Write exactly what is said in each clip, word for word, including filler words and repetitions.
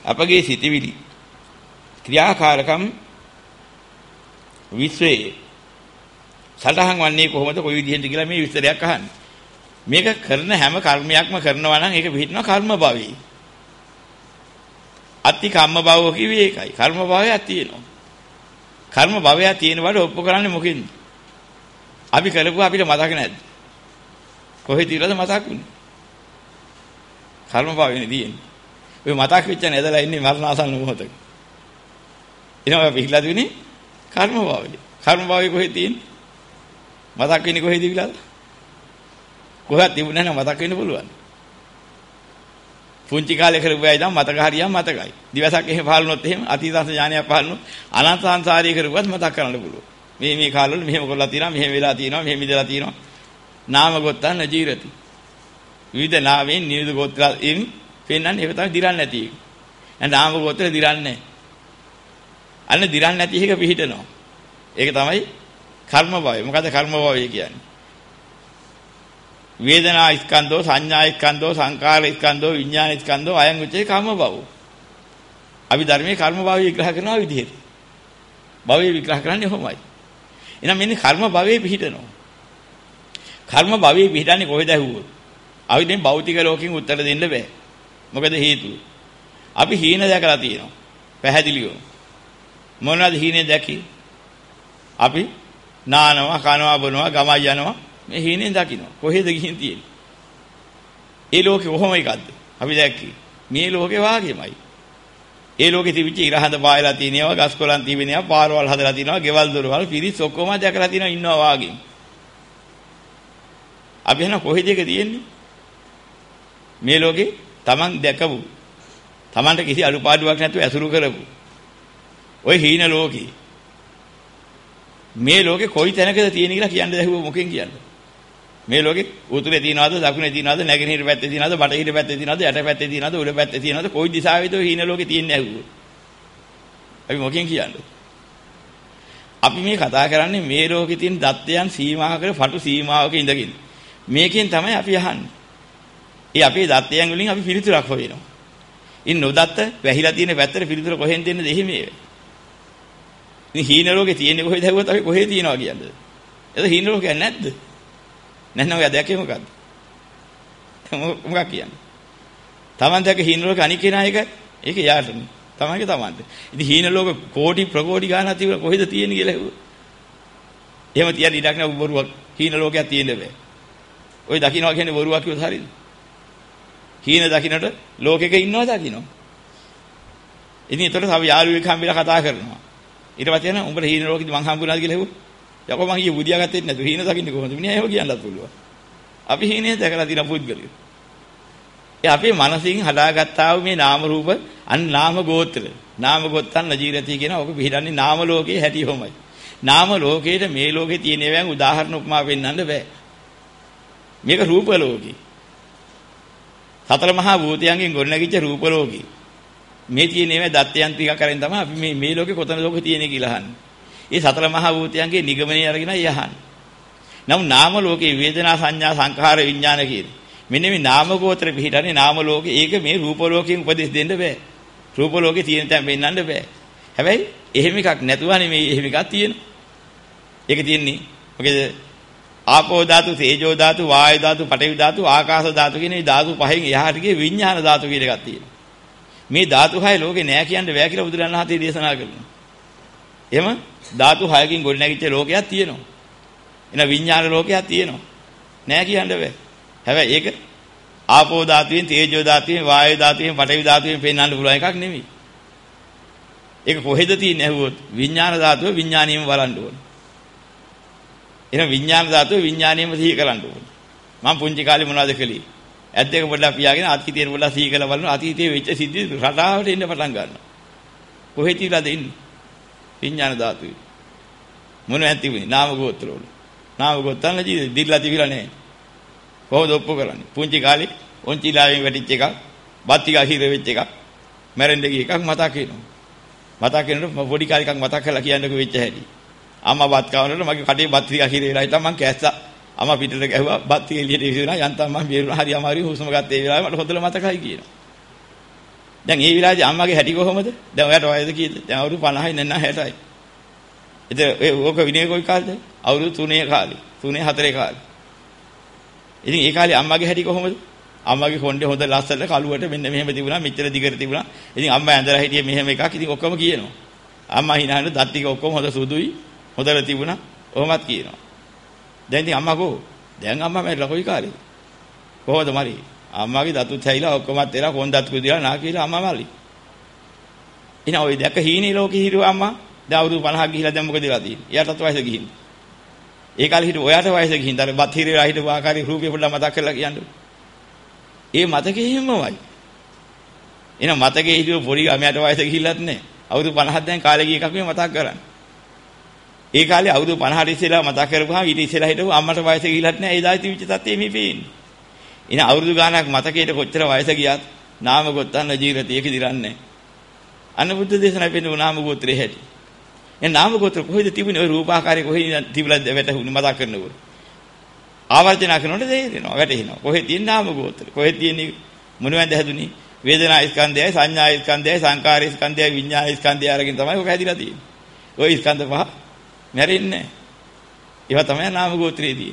අපගේ සිතවිලි ක්‍රියාකාරකම් විශ්වයේ සටහන් වන්නේ කොහොමද කොයි විදිහෙන්ද කියලා මේ විස්තරයක් අහන්නේ. මේක කරන හැම කර්මයක්ම කරනවා නම් ඒක පිළිහිටනවා කර්ම භවයේ. අති කම්ම භවෝ කිව්වේ ඒකයි. කර්ම භවයක් තියෙනවා. කර්ම භවයක් තියෙන බඩ ඔප්පු කරන්නේ මොකෙන්ද? අපි කළපුවා අපිට මතක නැද්ද? කොහෙද ඉරද මතක් වුනේ? කර්ම භවයනේ තියෙන්නේ. ඔය මතක් වෙච්ච නැදලා ඉන්නේ මරණාසන්න මොහොතක. එනවා පිළිලා දුන්නේ කර්ම භවයේ. කර්ම භවයේ කොහෙද තියෙන්නේ? මතක් වෙන්නේ කොහෙද ඉවිලාද? කොහෙද තිබුණා නම් මතක් වෙන්න පුළුවන්. පුංචි කාලේ කරපුවා ඉතින් මතක හරියම මතකයි. දිවසක් එහෙම පහළුනොත් එහෙම අතීත ඥානයක් පහළුනොත් අනන්ත සංසාරී කරපුවත් මතක් කරන්න පුළුවන්. මේ මේ කාලවල මෙහෙම කරලා තියෙනවා, මෙහෙම වෙලා තියෙනවා, මෙහෙම ඉඳලා තියෙනවා. නාම ගොත්තන් ජීරති. විවිධ නාමයෙන් නිවිද ගෝත්‍රයෙන් පෙන්වන්නේ ඒක තමයි දිරන්නේ නැති එක. දැන් නාම ගෝත්‍ර දිරන්නේ නැහැ. අන්න දිරන්නේ නැති එක පිහිටනවා. ඒක තමයි කර්ම භවය. මොකද කර්ම භවය කියන්නේ? වේදනා ස්කන්ධෝ, සංඥා ස්කන්ධෝ, සංකාර ස්කන්ධෝ, විඥාන ස්කන්ධෝ අයං උච්චේ කර්ම භවෝ. අපි ධර්මයේ කර්ම භවය විග්‍රහ කරනවා විදිහට. භවය විග්‍රහ කරන්නේ කොහොමයි? එහෙනම් මෙන්න කර්ම භවයේ පිහිටනවා. කර්ම භවයේ පිහිටන්නේ කොහෙද ඇහුවොත්? අපි දැන් භෞතික ලෝකෙන් උත්තර දෙන්න බෑ. මොකද හේතුව? අපි හීන දැකලා තියෙනවා. පැහැදිලිව. මොනවද හීනේ දැකි? අපි නානවා, කනවා, බොනවා, ගමයි යනවා. මේ හීනෙන් දකින්න. කොහෙද ගිහින් තියෙන්නේ? ඒ ලෝකේ කොහොම එකක්ද? අපි දැක්කේ. මේ ලෝකේ වාගේමයි. ඒ ලෝකේ තිබිච්ච ඉරහඳ පායලා තියෙනවා, ගස් කොළන් තිබෙනවා, පාරවල් හදලා තියෙනවා, ගෙවල් දොරවල් පිරිස් ඔක්කොම දැකලා තියෙනවා ඉන්නවා වාගේ. අපි එහෙනම් කොහෙද එක තියෙන්නේ? මේ ලෝකේ Taman දැකපු Tamanට කිසි අලුපාඩුවක් නැතුව ඇසුරු කරපු ওই හීන ලෝකේ මේ ලෝකේ කොයි තැනකද තියෙන කියලා කියන්න දැහුව මොකෙන් කියන්නේ? මේ ලෝකේ උතුරේ තියනවාද, දකුණේ තියනවාද, නැගෙනහිර පැත්තේ තියනවාද, බටහිර පැත්තේ තියනවාද, යට පැත්තේ තියනවාද, උඩ පැත්තේ තියනවාද, කොයි දිශාවෙද ඔය හීන ලෝකේ තියෙන්නේ ඇහුවෝ. අපි මොකෙන් කියන්නේ? අපි මේ කතා කරන්නේ මේ ලෝකේ තියෙන දත්තයන් සීමා කර පටු සීමාවක ඉඳගෙන. මේකෙන් තමයි අපි අහන්නේ. ඒ අපේ දත්තයන් වලින් අපි පිළිතුරක් හොයනවා. ඉන් නොදත්ත වැහිලා තියෙන පැත්තට පිළිතුර කොහෙන් දෙන්නද එහෙම ඒ. ඉතින් හීන ලෝකේ තියෙන්නේ කොහෙද හැවුවත් අපි කොහෙද තියනවා කියන්නේ. එතන හීන ලෝකයක් නැද්ද? නැත්නම් ඔය දැකේ මොකද්ද? මොකක් කියන්නේ? Taman දැක හීන ලෝකේ අනික් කෙනා එක ඒක යාටනේ. Tamanගේ Tamanට. ඉතින් හීන ලෝක කෝටි ප්‍රකෝටි ගාණක් තිබුණා කොහෙද තියෙන්නේ කියලා හැවුවා. එහෙම තියන ඉඩක් නෑ බොරුවක්. හීන ලෝකයක් තියෙන්න බෑ. ඔය දකින්නවා කියන්නේ බොරුවක් කිව්වොත් හරියද? හීන දකින්නට ලෝකෙක ඉන්නවා දකින්නවා. ඉතින් ඒතකොට තව යාළුවෙක් හම්බෙලා කතා කරනවා. ඊට පස්සේ යනවා උඹට හීන ලෝකෙදි මං හම්බුනාද කියලා හෙව්වා. යකෝ මං ඊයේ බුදියා ගත්තේ නැතු හීන දකින්නේ කොහොමද? මිනිහා එහෙම කියන්නත් පුළුවන්. අපි හීනේ දැකලා තියෙන පුද්ගලයෝ. ඒ අපේ මනසින් හදාගත්තා වූ මේ නාම රූප අන් නාම ගෝත්‍ර. නාම ගොත්තන් නජීරති කියන ඔබ පිළිදන්නේ නාම ලෝකේ හැටි කොහොමයි? නාම ලෝකේට මේ ලෝකේ තියෙන ඒවාන් උදාහරණ උපමා පෙන්වන්න බෑ. මේක රූප ලෝකේ. සතර මහා භූතයන්ගෙන් ගොඩනැගිච්ච රූප ලෝකේ. මේ තියෙන ඒවා දත්තයන් ටික කරෙන් තමයි අපි මේ මේ ලෝකේ කොතන ලෝකේ තියෙන්නේ කියලා අහන්නේ. ඒ සතර මහා භූතයන්ගේ නිගමනය අරගෙන යහන්නේ. නමුත් නාම ලෝකේ වේදනා සංඥා සංඛාර විඥාන කියන මෙන්න මේ නාම ගෝත්‍ර පිහිටන්නේ නාම ලෝකේ. ඒක මේ රූප ලෝකයෙන් උපදෙස් දෙන්න බෑ. රූප ලෝකේ තියෙන තැන් වෙන්නන්න බෑ. හැබැයි එහෙම එකක් නැතුවනේ මේ එහෙම එකක් තියෙනවා. ඒක තියෙන්නේ මොකද ආපෝ ධාතු, තේජෝ ධාතු, වායු ධාතු, පඨවි ධාතු, ආකාශ ධාතු කියන මේ ධාතු පහෙන් එහාට ගියේ විඥාන ධාතු කියන එකක් තියෙනවා. මේ ධාතු හය ලෝකේ නෑ කියන්න බෑ කියලා බුදුරණන් වහන්සේ දේශනා කරනවා. එහෙම ධාතු හයකින් ගොඩනැගිච්ච ලෝකයක් තියෙනවා. එන විඥාන ලෝකයක් තියෙනවා. නෑ කියන්න බෑ. හැබැයි ඒක ආපෝ ධාතුවෙන්, තේජෝ ධාතුවෙන්, වායු ධාතුවෙන්, පඨවි ධාතුවෙන් පෙන්වන්න පුළුවන් එකක් නෙමෙයි. ඒක කොහෙද තියෙන්නේ ඇහුවොත් විඥාන ධාතුව විඥානියම බලන්න ඕනේ. එහෙනම් විඥාන ධාතුව විඥානියම සිහි කරන්න ඕනේ. මම පුංචි කාලේ මොනවද කළේ? ඇත් දෙක පොඩ්ඩක් පියාගෙන අතීතයේ පොඩ්ඩක් සිහි කරලා බලනවා. අතීතයේ වෙච්ච සිද්ධි රටාවට එන්න පටන් ගන්නවා. කොහෙද ඉලාද ඉන්නේ? විඥාන ධාතුවේ. මොනවද තිබුණේ? නාම ගෝත්‍ර වල. නාම ගෝත්‍රන ජීවිතේ දිර්ලා තිබිලා නැහැ. කොහොමද ඔප්පු කරන්නේ? පුංචි කාලේ ඔන්චිලාවෙන් වැටිච්ච එකක්, බත් ටික අහිර වෙච්ච එකක්, මැරෙන්න ගිය එකක් මතක් වෙනවා. මතක් වෙනකොට පොඩි කාලේ එකක් මතක් කරලා කියන්නකෝ වෙච්ච හැටි. අම්මා බත් කවනකොට මගේ කටේ බත් ටික අහිර වෙලා හිටා මං කැස්සා. අම්මා පිටට ගැහුවා බත් ටික එළියට විසිරුණා. යන්තම් මං බේරුණා. හරි අමාරුයි හුස්ම ගත්ත ඒ වෙලාවේ මට හොඳට මතකයි කියනවා. දැන් මේ විලාසෙ අම්මගේ හැටි කොහොමද? දැන් ඔයාට වයස කීයද? දැන් අවුරුදු පනහයි නැත්නම් හැටයි. ඉතින් ඒ ඕක විනය කොයි කාලෙද? අවුරුදු තුනේ කාලේ. තුනේ හතරේ කාලේ. ඉතින් ඒ කාලේ අම්මගේ හැටි කොහොමද? අම්මගේ කොණ්ඩේ හොඳ ලස්සන කළුවට මෙන්න මෙහෙම තිබුණා, මෙච්චර දිගට තිබුණා. ඉතින් අම්මා ඇඳලා හිටියේ මෙහෙම එකක්. ඉතින් ඔක්කොම කියනවා. අම්මා හිනාන දත් ටික ඔක්කොම හොඳ සුදුයි, හොඳට තිබුණා. ඔහොමත් කියනවා. දැන් ඉතින් අම්මා කො? දැන් අම්මා මැරිලා කොයි කාලෙද? කොහොමද මරි? අම්මාගේ දතුත් හැයිලා ඔක්කොමත් එලා කොන් දත් කුදිලා නා කියලා අම්මා මල්ලි. ඉතින් ඔය දැක්ක හීනේ ලෝකේ හිරුව අම්මා දැන් අවුරුදු පනහක් ගිහිලා දැන් මොකද වෙලා තියෙන්නේ? එයාටත් වයස ගිහින්. ඒ කාලේ හිටු ඔයාට වයස ගිහින්. අර බත් හිරේලා හිටපු ආකාරي රූපේ පොඩ්ඩක් මතක් කරලා කියන්න. ඒ මතකෙ හිමමයි. එහෙනම් මතකේ හිටු පොඩි ළමයාට වයස ගිහිල්ලත් නැහැ. අවුරුදු පනහක් දැන් කාලේ ගිය එකක් මේ මතක් කරන්නේ. ඒ කාලේ අවුරුදු පනහට ඉස්සෙල්ලා මතක් කරපුවාම ඊට ඉස්සෙල්ලා හිටපු අම්මට වයස ගිහිල්ලත් නැහැ. ඒ දායි තිබිච්ච තත්ත්වෙ මේ පේන්නේ. ඉතින් අවුරුදු ගානක් මතකයට කොච්චර වයස ගියත් නාම ගොත්තන්න ජීවිතයක දිරන්නේ. අන්න බුද්ධ දේශනාවේ පෙන්නන නාම ගෝත්‍රයේ හැටි. ඒ නාම ගෝත්‍ර කොහෙද තිබුණේ? ඔය රූපාකාරයේ කොහෙද තිබිලා වැටුනේ මතක් කරනකොට. ආවර්ජන කරනකොට තේරෙනවා වැටෙනවා. කොහෙද තියෙන නාම ගෝත්‍ර? කොහෙද තියෙන්නේ මොනවද හැදුනේ? වේදනා ස්කන්ධයයි, සංඥා ස්කන්ධයයි, සංකාර ස්කන්ධයයි, විඥාන ස්කන්ධයයි අරගෙන තමයි ඔක හැදිලා තියෙන්නේ. ওই ස්කන්ධ පහ මැරෙන්නේ නැහැ. ඒවා තමයි නාම ගෝත්‍රයේදී.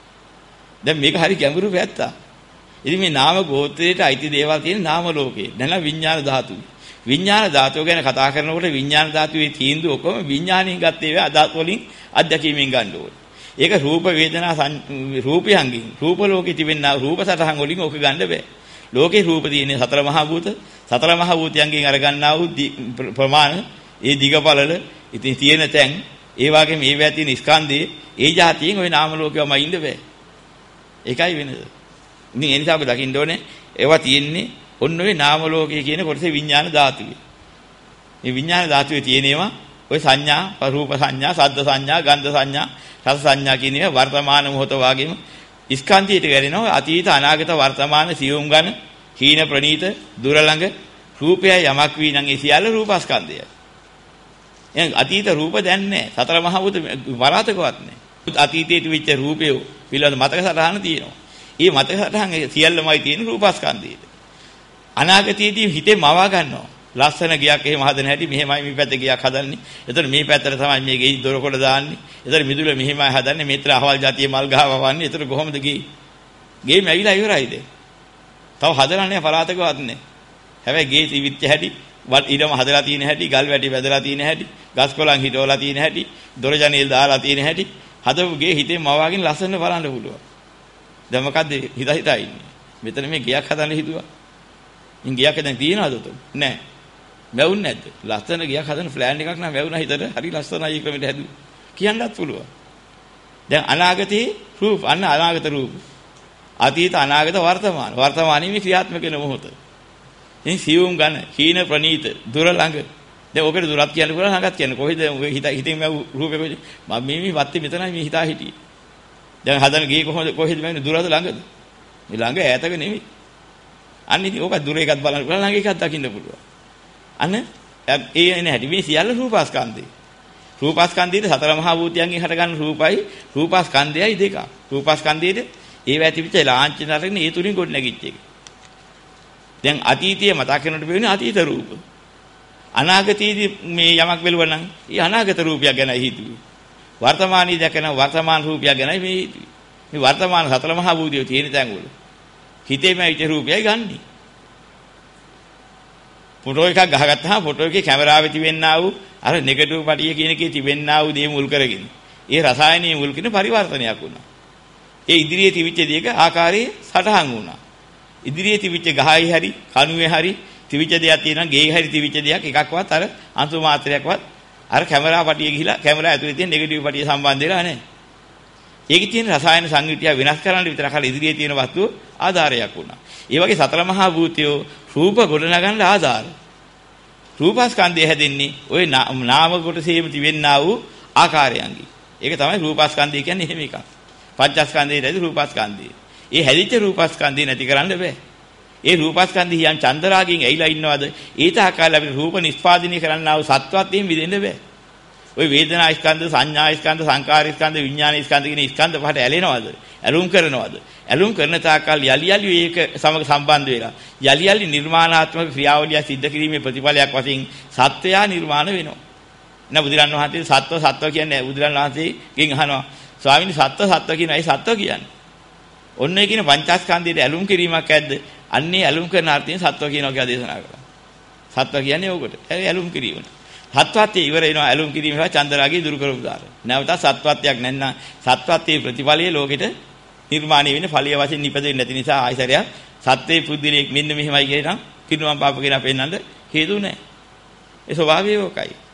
දැන් මේක හරි ගැඹුරු පැත්තක්. ඉතින් මේ නාම ගෝත්‍රයට අයිති දේවල් තියෙන නාම ලෝකේ. දැන් විඥාන ධාතුයි. විඥාන ධාතුව ගැන කතා කරනකොට විඥාන ධාතුවේ තීන්දුව ඔක්කොම විඥාණයෙන් ගත්ත ඒවා අදාත් වලින් අධ්‍යක්ීමෙන් ගන්න ඕනේ. ඒක රූප වේදනා රූපයන්ගෙන් රූප ලෝකෙ තිබෙනා රූප සටහන් වලින් ඔක ගන්න බෑ. ලෝකේ රූප තියෙන්නේ සතර මහා භූත. සතර මහා භූතයන්ගෙන් අරගන්නා වූ ප්‍රමාණ ඒ දිගපළල ඉතින් තියෙන තැන් ඒ වගේම ඒවා තියෙන ස්කන්ධේ ඒ જાතියෙන් ওই නාම ලෝකෙවම ඉන්න බෑ. ඒකයි වෙනද. ඉතින් ඒ නිසා අපි දකින්න ඕනේ ඒවා තියෙන්නේ ඔන්න ඔය නාම ලෝකයේ කියන කොටසේ විඥාන ධාතුවේ. මේ විඥාන ධාතුවේ තියෙන ඒවා ඔය සංඥා, රූප සංඥා, ශබ්ද සංඥා, ගන්ධ සංඥා, රස සංඥා කියන ඒවා වර්තමාන මොහොත වගේම ස්කන්ධයට ගැලෙනවා. අතීත අනාගත වර්තමාන සියුම් ගන්න, හීන ප්‍රනීත, දුර ළඟ රූපය යමක් වී නම් ඒ සියල්ල රූපස්කන්ධයයි. එහෙනම් අතීත රූප දැන් නැහැ. සතර මහා භූත වරාතකවත් නැහැ. අතීතයේ තිබිච්ච රූපය පිළිබඳ මතක සටහන තියෙනවා. ඒ මතක සටහන් සියල්ලමයි තියෙන රූපස්කන්ධයේ. අනාගතයේදී හිතේ මවා ගන්නවා. ලස්සන ගියක් එහෙම හදන හැටි මෙහෙමයි මේ පැත්තේ ගියක් හදන්නේ. එතකොට මේ පැත්තට තමයි මේ ගෙයි දොරකොඩ දාන්නේ. එතකොට මිදුල මෙහෙමයි හදන්නේ. මෙතන අහවල් જાතියේ මල් ගහ වවන්නේ. එතකොට කොහොමද ගෙයි? ගෙයි මැවිලා ඉවරයිද? තව හදලා නැහැ පරාතකවත් නැහැ. හැබැයි ගේ තිවිච්ච හැටි, ඊටම හදලා තියෙන හැටි, ගල් වැටි වැදලා තියෙන හැටි, ගස් කොළන් හිටවලා තියෙන හැටි, දොර ජනේල් දාලා තියෙන හැටි, හදපු ගේ හිතේ මවාගෙන ලස්සන බලන්න පුළුවන්. දැන් මොකද්ද හිත හිතා ඉන්නේ? මෙතන මේ ගයක් හදන්න හිතුවා. ඉන් ගයක් දැන් තියනවද උතන? නැහැ. මැවුන්නේ නැද්ද? ලස්සන ගයක් හදන ප්ලෑන් එකක් නම් මැවුනා හිතට. හරි ලස්සනයි ක්‍රමයට හැදුවා. කියන්නත් පුළුවන්. දැන් අනාගතේ රූප අන්න අනාගත රූප. අතීත අනාගත වර්තමාන. වර්තමානයේ මේ ක්‍රියාත්මක වෙන මොහොත. ඉතින් සියුම් ගන්න, හීන ප්‍රනීත, දුර ළඟ. දැන් ඔකට දුරත් කියන්න පුළුවන් ළඟත් කියන්න. කොහෙද ඔය හිත හිතෙන් මැව් රූපේ කොහෙද? මම මේ මේ වත්තේ මෙතනයි මේ හිතා හිටියේ. දැන් හදන ගේ කොහොමද කොහෙද මැන්නේ? දුරද ළඟද? මේ ළඟ ඈතක නෙමෙයි. අන්න ඉතින් ඕක දුර එකක් බලන්න පුළුවන් ළඟ එකක් දකින්න පුළුවන්. අන්න ඒ එන හැටි මේ සියල්ල රූපස්කන්ධේ. රූපස්කන්ධයේ සතර මහා භූතයන්ගෙන් හටගන්න රූපයි රූපස්කන්ධයයි දෙක. රූපස්කන්ධයේ ඒව ඇතිවිච්ච ලාංඡන අරගෙන ඒ තුලින් ගොඩ නැගිච්ච එක. දැන් අතීතයේ මතක් කරනකොට වෙන්නේ අතීත රූප. අනාගතයේදී මේ යමක් වෙලුවා නම් ඒ අනාගත රූපයක් ගැනයි හිතුවේ. වර්තමානයේ දැකන වර්තමාන රූපයක් ගැනයි මේ හිතුවේ. මේ වර්තමාන සතර මහා භූතයේ තියෙන තැන් වල හිතේම ඇවිත් රූපයයි ගන්නෙ. ෆොටෝ එකක් ගහගත්තාම ෆොටෝ එකේ කැමරාවේ තිබෙන්නා වූ අර නෙගටිව් පටිය කියන එකේ තිබෙන්නා වූ දේ මුල් කරගෙන ඒ රසායනීය මුල් කින පරිවර්තනයක් වුණා. ඒ ඉදිරියේ තිබිච්ච දේක ආකාරයේ සටහන් වුණා. ඉදිරියේ තිබිච්ච ගහයි හරි කණුවේ හරි තිබිච්ච දෙයක් තියෙනවා ගේ හරි තිබිච්ච දෙයක් එකක්වත් අර අංශු මාත්‍රයක්වත් අර කැමරා පටිය ගිහිලා කැමරා ඇතුලේ තියෙන නෙගටිව් පටිය සම්බන්ධ වෙලා නැහැ. ඒකේ තියෙන රසායන සංයුතිය වෙනස් කරන්න විතර කල ඉදිරියේ තියෙන වස්තුව ආධාරයක් වුණා. ඒ වගේ සතර මහා භූතයෝ රූප ගොඩනගන්න ආධාර. රූපස්කන්ධය හැදෙන්නේ ওই නාම කොටසේම තිබෙන්නා වූ ආකාරයන්ගි. ඒක තමයි රූපස්කන්ධය කියන්නේ එහෙම එකක්. පංචස්කන්ධයේදී රූපස්කන්ධය. ඒ හැදිච්ච රූපස්කන්ධය නැති කරන්න බෑ. ඒ රූපස්කන්ධය යන් චන්දරාගයෙන් ඇයිලා ඉන්නවද? ඊට ආකාරයෙන් අපිට රූප නිස්පාදනය කරන්නා වූ සත්වත් එහෙම විදෙන්න බෑ. ওই වේදනා ස්කන්ධ, සංඥා ස්කන්ධ, සංකාර ස්කන්ධ, විඥාන ස්කන්ධ කියන ස්කන්ධ පහට ඇලෙනවද? ඇලුම් කරනවද? ඇලුම් කරන තාක්කල් යලි යලි ඒක සමග සම්බන්ධ වෙලා යලි යලි නිර්මාණාත්මක ක්‍රියාවලිය සිද්ධ කිරීමේ ප්‍රතිඵලයක් වශයෙන් සත්වයා නිර්මාණ වෙනවා. නෑ බුදුරන් වහන්සේ සත්ව සත්ව කියන්නේ බුදුරන් වහන්සේගෙන් අහනවා ස්වාමීනි සත්ව සත්ව කියන අය සත්ව කියන්නේ. ඔන්න ඒ කියන පංචස්කන්ධයේ ඇලුම් කිරීමක් ඇද්ද? අන්නේ ඇලුම් කරන අර්ථයෙන් සත්ව කියනවා කියලා දේශනා කළා. සත්ව කියන්නේ ඕකට. ඒ ඇලුම් කිරීම. සත්වත්වයේ ඉවර වෙනවා ඇලුම් කිරීම සහ චන්දරාගය දුරු කරපු දාර. නැවත සත්වත්වයක් නැත්නම් සත්වත්වයේ ප්‍රතිඵලයේ ලෝකෙට නිර්මාණය වෙන්නේ ඵලිය වශයෙන් නිපදෙන්නේ නැති නිසා ආයතරයක් සත්වයේ පුද්ගලයෙක් මෙන්න මෙහෙමයි කියනනම් කිනුවම් පාප කියන පෙන්නන්න හේතු නැහැ. ඒ ස්වභාවය ඕකයි.